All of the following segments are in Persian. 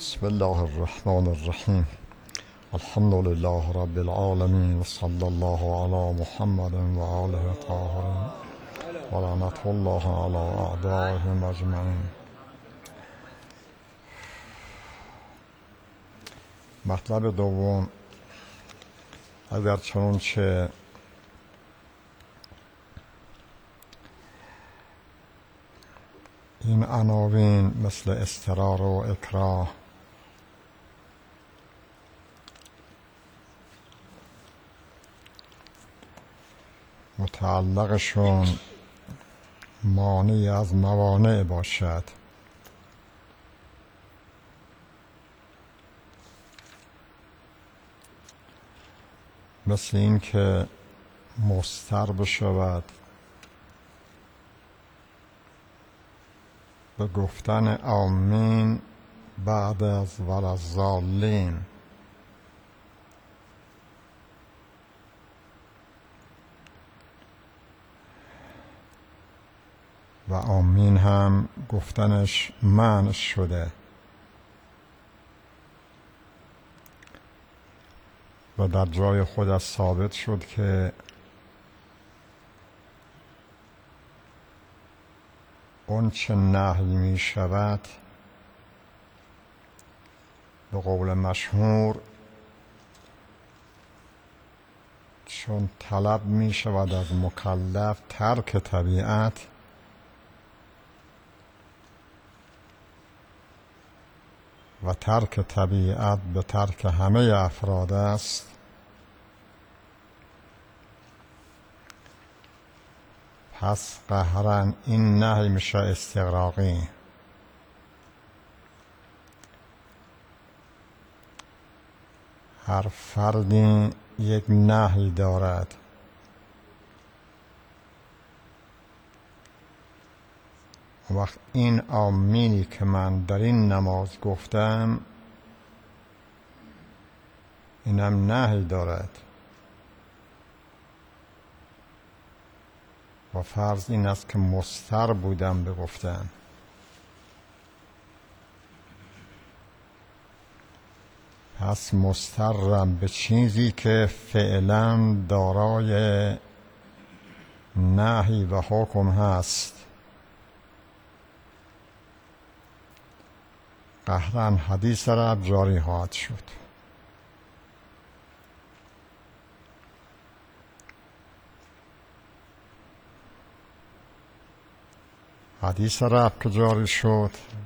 بسم الله الرحمن الرحیم. الحمد لله رب العالمین و صلی الله علی محمد و آله الطاهرین و لعنت الله علی اعدائهم اجمعین. مطلب دوم، اگر چنانچه این عناوین مثل اضطرار و اکراه متعلقشون مانعی از موانع باشد، مثل این که مضطر بشود به گفتن آمین بعد از ولضالین و آمین هم گفتنش منع شده و در جای خودش ثابت شد که اون چه نهی می شود به قول مشهور چون طلب می شود از مکلف ترک طبیعت، و ترک طبیعت به ترک همه افراد است، پس قهرن این نهی میشه استغراقی. هر فردی یک نهی دارد، وقت این آمینی که من در این نماز گفتم اینم نهی دارد و فرض این است که مضطر بودم بگفتم. پس مضطرم به چیزی که فعلا دارای نهی و حکم هست، قهرن حدیث رب جاری خواهد شد. حدیث رب که جاری شد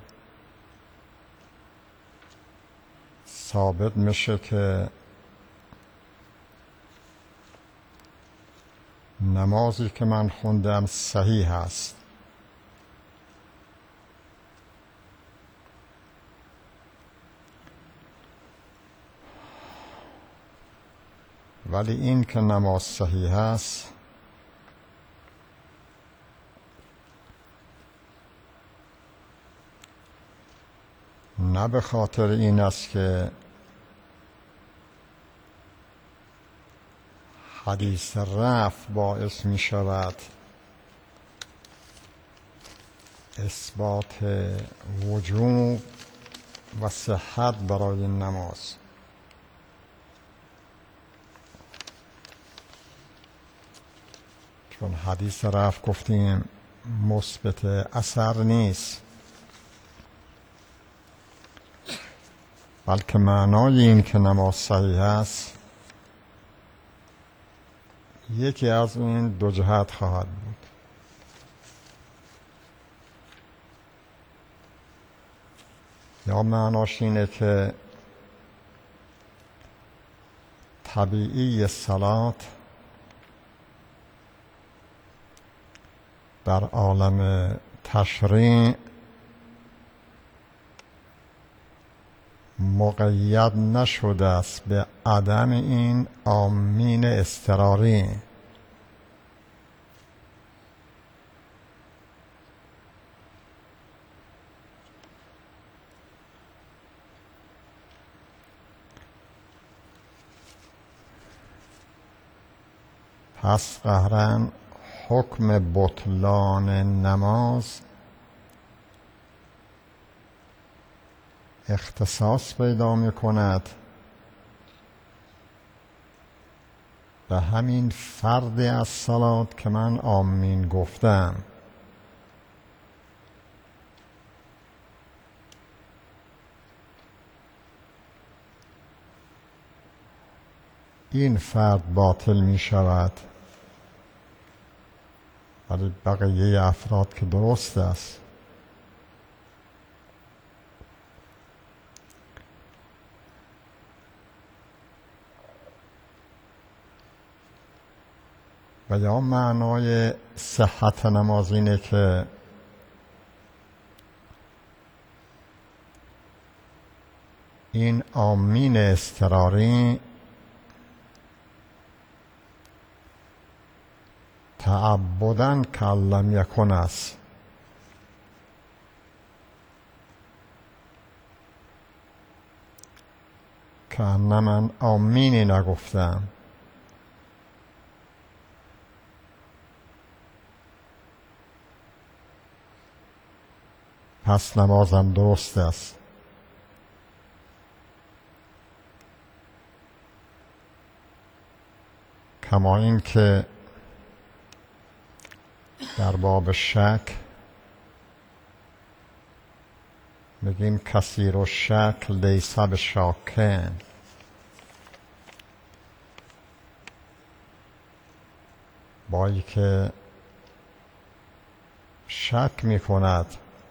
ثابت میشه که نمازی که من خوندم صحیح است، ولی این که نماز صحیح است نه به خاطر این است که حدیث رفع باعث می شود اثبات وجوب و صحت برای نماز، چون حدیث رفع گفتیم مثبت اثر نیست، بلکه معنای این که نماز صحیح است یکی از این دو جهت خواهد بود. یا معناش اینه که طبیعی صلات در عالم تشریع مقید نشده است به عدم این آمین اضطراری، پس قهرن حکم بطلان نماز اختصاص پیدا می کند به همین فرد از صلات که من آمین گفتم. این فرد باطل می شود، ولی بقیه افراد که درست است. و یا معنای صحت نماز اینه که این آمین اضطراری تعبداً کلم یکن است، که نه من آمینی نگفتم. پس نمازم درست است. کما این که در باب شک میگیم کثیر الشک لیس بشاکن، بایی که شک میکند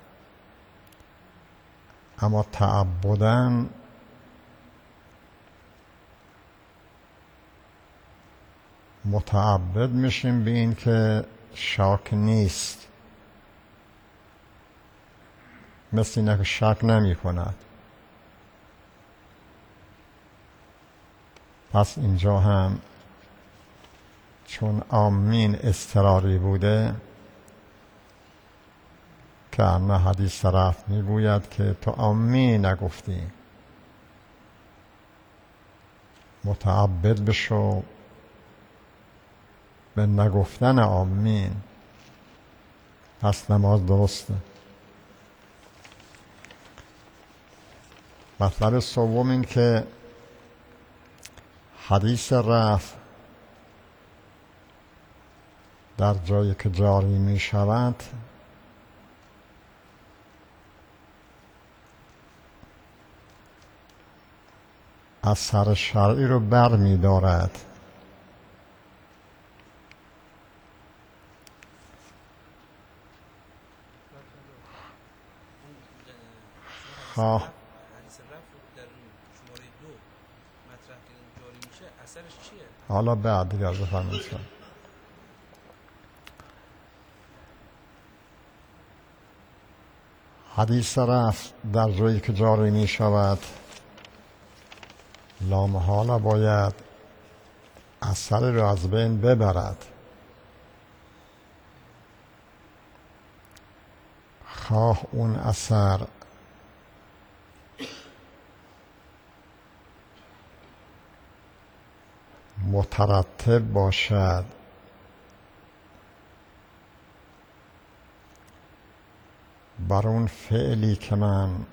اما تعبداً متعبد میشیم به این که شک نیست، مثل اینه که شک نمی کند. پس اینجا هم چون آمین اضطراری بوده که نه حدیث رفت میگوید که تو آمین نگفتی، متعبد بشو به نگفتن آمین، پس نماز درسته. مطلب سوم این که حدیث رفع در جایی که جاری می شود اثر شرعی رو بر می دارد. حالا بعد دیگر بفرمایید. حدیث رفع در جایی که جاری می شود لامحاله باید اثر رو از بین ببرد، خواه اون اثر مترتب باشد بر اون فعلی که من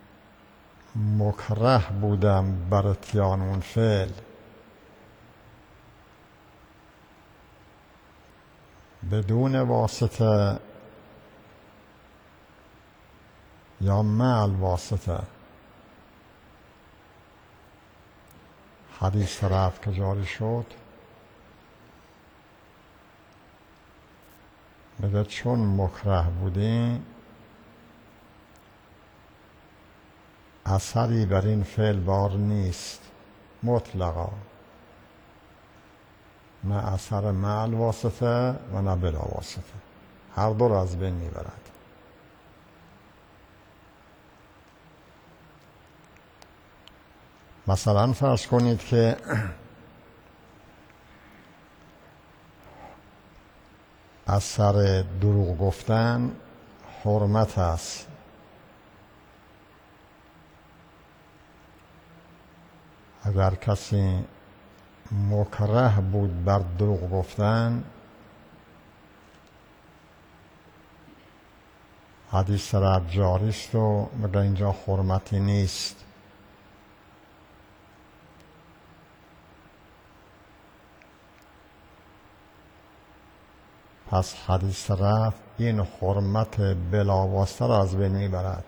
مکره بودم بر اتیان اون فعل، بدون واسطه یا مع الواسطه. حدیث رفع که جاری شد میگه چون مکره بودیم اثری بر این فعل بار نیست مطلقا، نه اثر مع الواسطه و نه بلا واسطه، هر دو را از بین میبرد. مثلا فرض کنید که اثر دروغ گفتن حرمت است، اگر کسی مکره بود بر دروغ گفتن حدیث رد جاری است و مگه اینجا حرمتی نیست. پس حدیث رفع این حرمت بلاواسطه را از بین میبرد.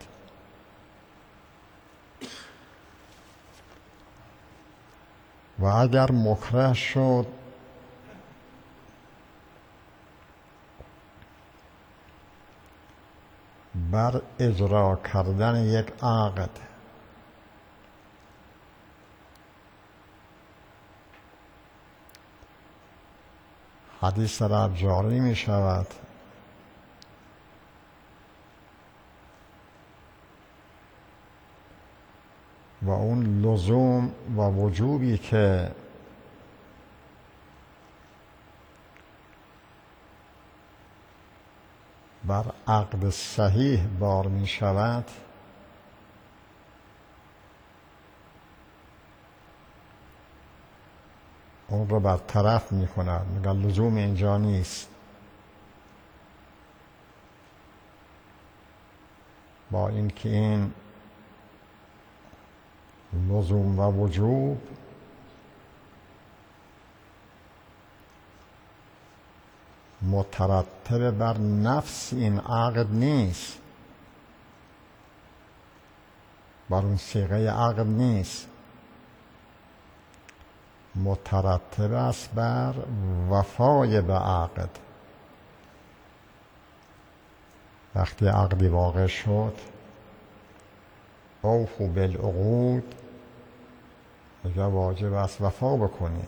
و اگر مکره شد بر اجرا کردن یک عقد حدیث رفع جاری می شود و اون لزوم و وجوبی که بر عقد صحیح بار می شود اون رو برطرف می کند، میگه لزوم اینجا نیست. با اینکه این لزوم و وجوب مترتب بر نفس این عقد نیست، بر اون صیغه عقد نیست، مترتب است بر وفای به عقد. وقتی عقدی واقع شد اوفوا بالعقود، میگه واجب است وفا بکنی.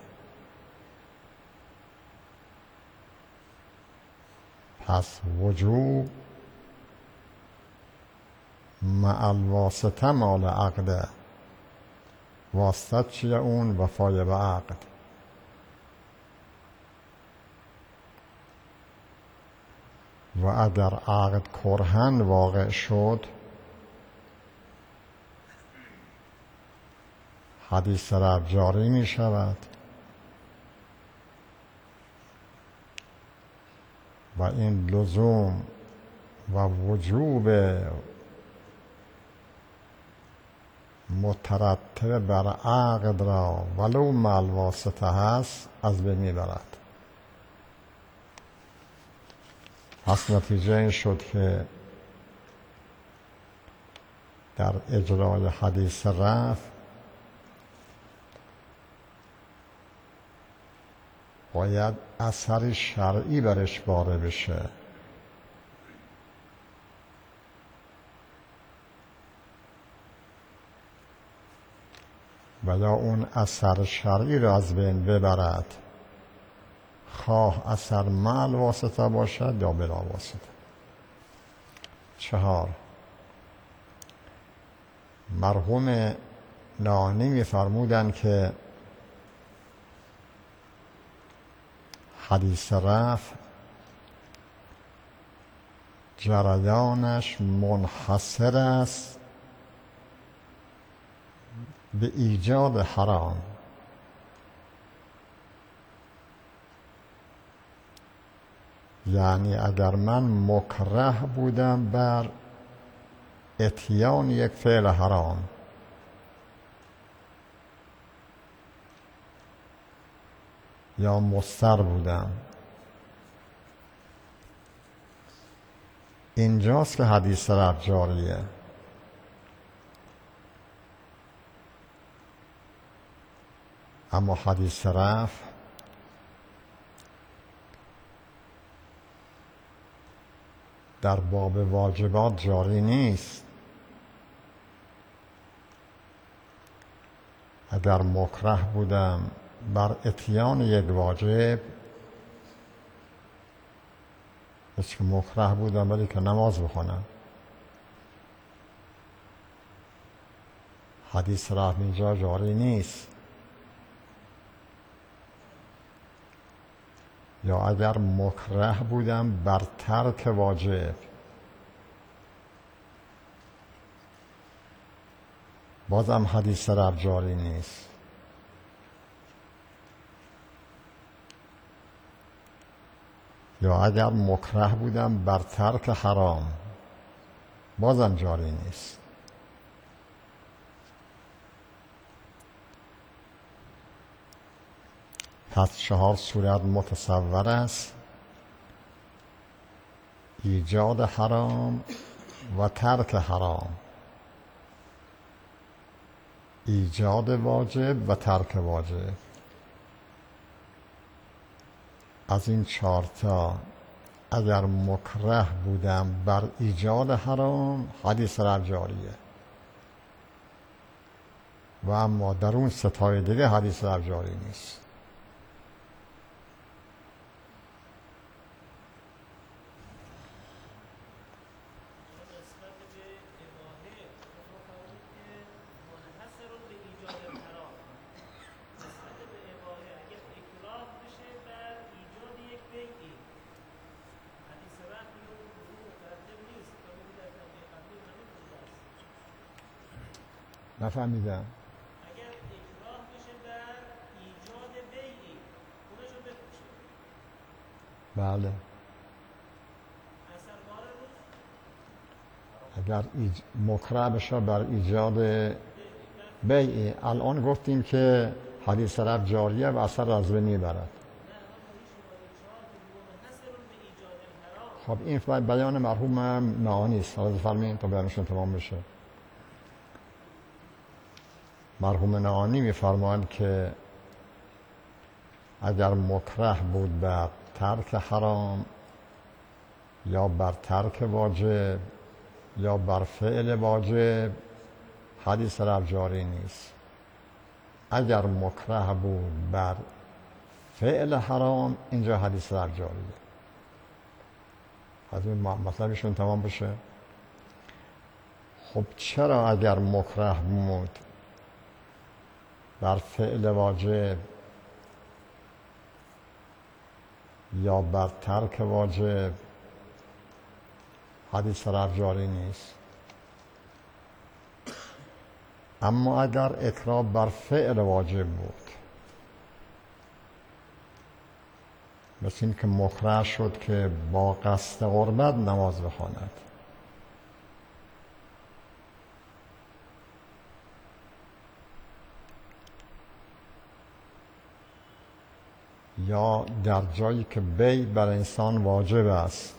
پس وجوب مع الواسطه مال عقده. واسطه چیه؟ اون وفای به عقد. و اگر عقد کرهن واقع شد حدیث رفع جاری می شود و این لزوم و وجوب مترتب بر عقد را ولو مع الواسطه هست از بین میبرد. پس نتیجه این شد که در اجرای حدیث رفع باید اثر شرعی برش وارد بشه. و یا اون اثر شرعی را از بین ببرد، خواه اثر مع الواسطه باشد یا بلا واسطه. 4 مرحوم نانی می‌فرمودند که حدیث رفع جریانش منحصر است به ایجاد حرام. یعنی اگر من مکره بودم بر اتیان یک فعل حرام یا مضطر بودم، اینجاست که حدیث رفع جاریه. اما حدیث رفع در باب واجبات جاری نیست. اگر مکره بودم بر اتیان یک واجب، که مکره بودم ولی که نماز بخونم، حدیث رفع اینجا جاری نیست. یا اگر مکره بودم بر ترک واجب، بازم حدیث رفع جاری نیست. یا اگر مکره بودم بر ترک حرام، بازم جاری نیست. پس 4 صورت متصور است: ایجاد حرام و ترک حرام، ایجاد واجب و ترک واجب. از این 4 اگر مکره بودم بر ایجاد حرام، حدیث رفع جاریه، و اما در اون 3 دیگه حدیث رفع جاری نیست. نفهمیدم. اگر اکراه بشه در ایجاد بیعی، خودشو بفروشه. بله. اگر مکره بشه بر ایجاد بیعی، الان گفتیم که حدیث رفع جاریه و اثر از بین میبرد. خب این بیان مرحوم معانی است. حالا فرمایید تا بیانشون تمام بشه. مرحوم نعانی می‌فرمایند که اگر مکره بود بر ترک حرام یا بر ترک واجب یا بر فعل واجب، حدیث رفع جاری نیست. اگر مکره بود بر فعل حرام، اینجا حدیث رفع جاریه. از این مطلبشون تمام بشه. خب چرا اگر مکره بود بر فعل واجب یا بر ترک واجب، حدیث رفع جاری نیست؟ اما اگر اکراه بر فعل واجب بود، مثل این که مکره شد که با قصد قربت نماز بخواند، یا در جایی که بیع بر انسان واجب است،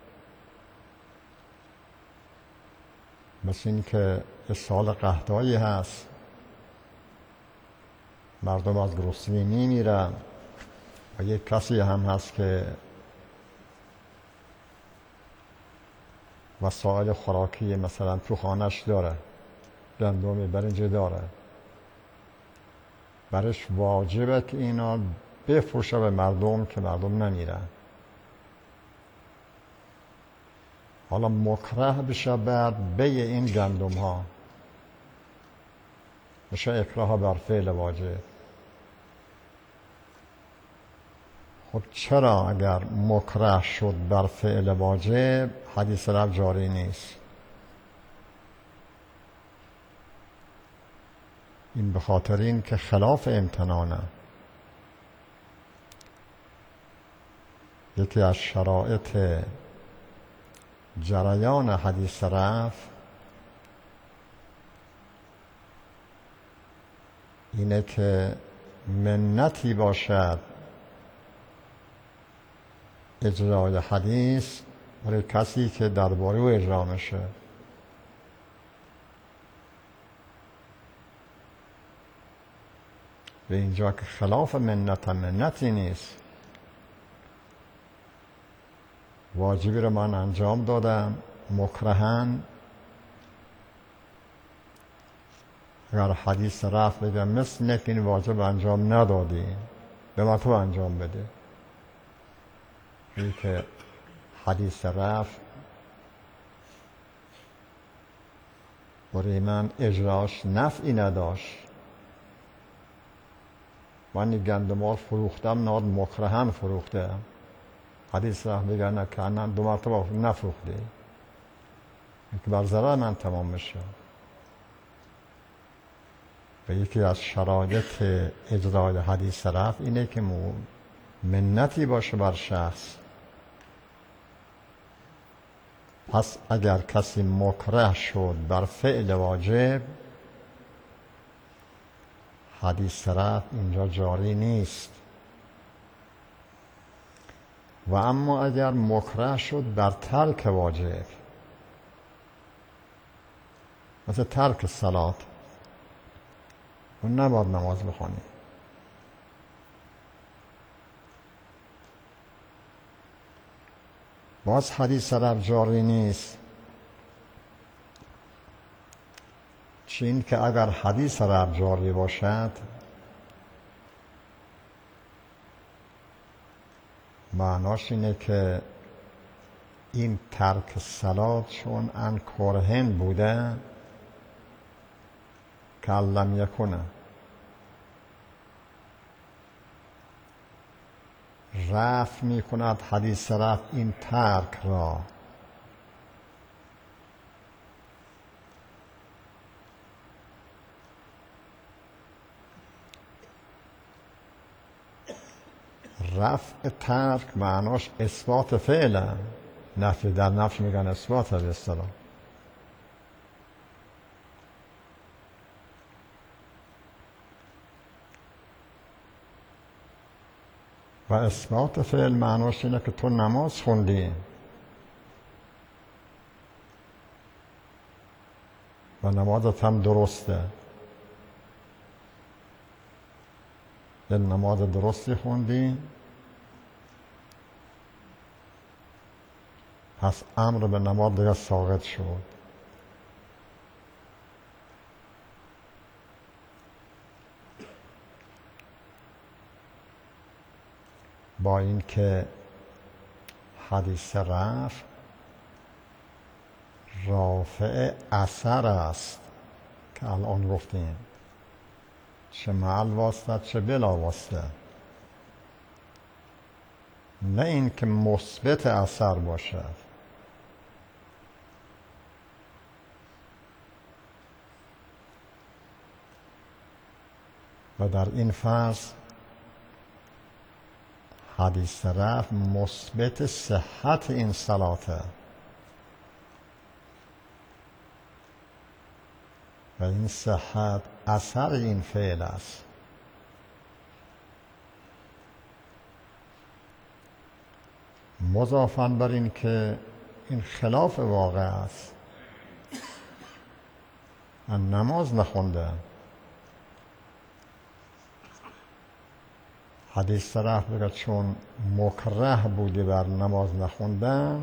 مثل این که سال قحطایی هست، مردم از گرسنگی میرن و یک کسی هم هست که وسایل خوراکی مثلا تو خانش داره، گندم برنج داره، برش واجبه که اینا بفروشه به مردم که مردم نمیرن. حالا مکره بشه بر بیع این گندم ها، بشه اکراه بر فعل واجب. خب چرا اگر مکره شد بر فعل واجب، حدیث رفع جاری نیست؟ این به خاطر این که خلاف امتنانه. یکی از شرایط جریان حدیث رفع اینه که منتی باشد اجرای حدیث برای کسی که درباره او اجرا میشه. به اینجا که خلاف منتی نیست. واجبی رو من انجام دادم مکرهن، اگر حدیث رفع بگم مثل اینه که این واجب انجام ندادی، به من تو انجام بده. این که حدیث رفع برای من اجراش نفعی نداشت. من این گندمار فروختم، ناد مکرهن فروخته، حدیث رفع بگه نکنن 2 مرتبه نفروخته، که بر ضرر من تمام میشه. و یکی از شرایط اجرای حدیث رفع اینه که منتی باشه بر شخص پس اگر کسی مکره شد بر فعل واجب، حدیث رفع اینجا جاری نیست. و اما اگر مکره شد بر ترک واجب، مثل ترک صلات، اون نباید نماز بخونی. باز حدیث رفع جاری نیست. چین که اگر حدیث رفع جاری باشد، معناش اینه که این ترک صلات چون ان کرهن بوده که لم یکنه، رفع می کند حدیث رفع این ترک را. رفع ترک معناش اثبات فعله، نفی در نفی میگن اثبات به اصطلاح. و اثبات فعل معناش اینه که تو نماز خوندی و نمازت هم درسته، یه نماز درستی خوندی، پس امر به نماز دیگه ساقط شد. با اینکه حدیث رفع رافع اثر است که الان گفتیم، چه مع الواسطه چه بلا واسطه، نه این که مثبت اثر باشد. و در این فصل حدیث رفع مثبت صحت این صلاته و این صحت اثر این فعل است. مضافاً بر این که این خلاف واقع است، من نماز نخونده، حدیث رفع بگه چون مکره بودی بر نماز نخوندن،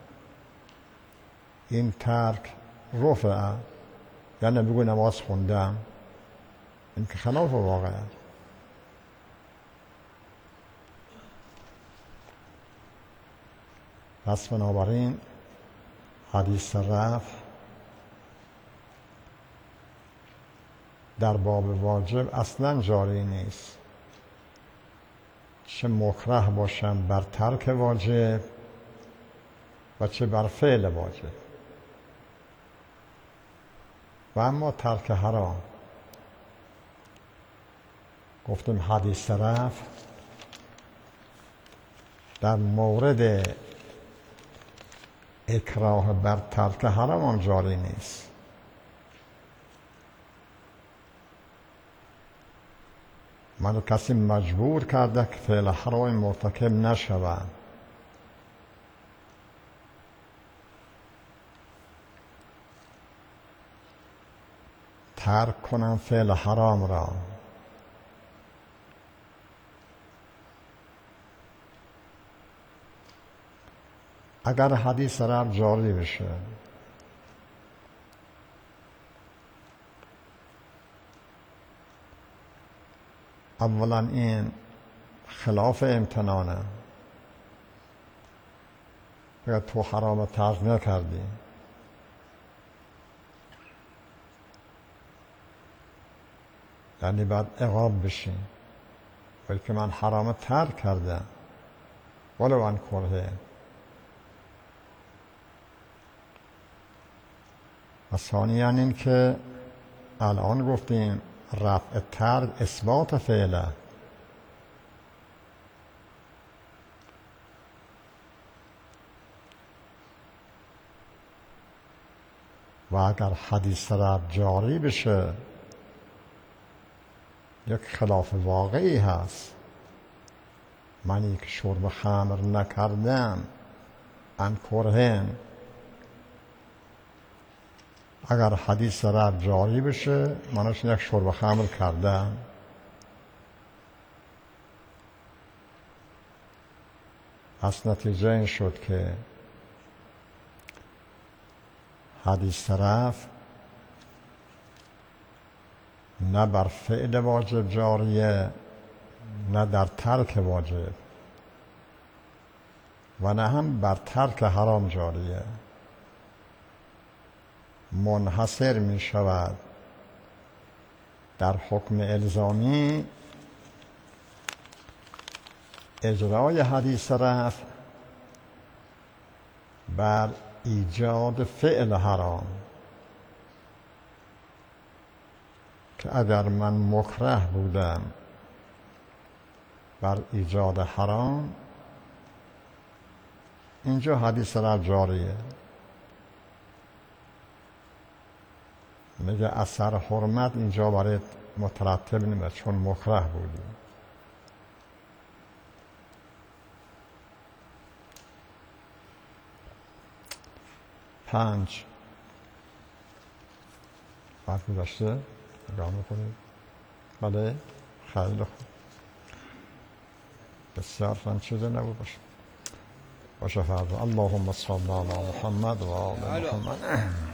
این ترک رفعه، یعنی بگو نماز خوندم، این که خلاف واقع است. پس بنابراین حدیث رفع در باب واجب اصلا جاری نیست، چه مکره باشم بر ترک واجب و چه بر فعل واجب. و اما ترک حرام، گفتیم حدیث رفع در مورد اکراه بر ترک حرام هم جاری نیست. منو کسی مجبور کرده که فعل حرام مرتکب نشوم، ترک کنم فعل حرام را. اگر حدیث رفع جاری بشه، اولا این خلاف امتنانه، اگر تو حرام ترک نکردی، یعنی باید عقاب بشی، بلکه من حرام ترک کردم ولو ان کرهه. و ثانیاً این که الان گفتیم رفع ترک اثبات فعله، و اگر حدیث رب جاری بشه یک خلاف واقعی هست. منی که شرب خمر نکردم ان کرهن، اگر حدیث رب جاری بشه منش یک شرب خمر کردم. پس نتیجه این شد که حدیث رفع نه بر فعل واجب جاریه نه در ترک واجب و نه هم بر ترک حرام جاریه. منحصر می شود در حکم الزامی اجرای حدیث رفع بر ایجاد فعل حرام، که اگر من مکره بودم بر ایجاد حرام، اینجا حدیث رفع جاریه. میگه اثر حرمت اینجا برای مترتب نمیشه چون مکره بودی. پنج وقت گذاشته نگاه میکنید. بله خیلی خوب، بسیار فن چیزی نبود باشه فردا. اللهم صل علی محمد و آل محمد.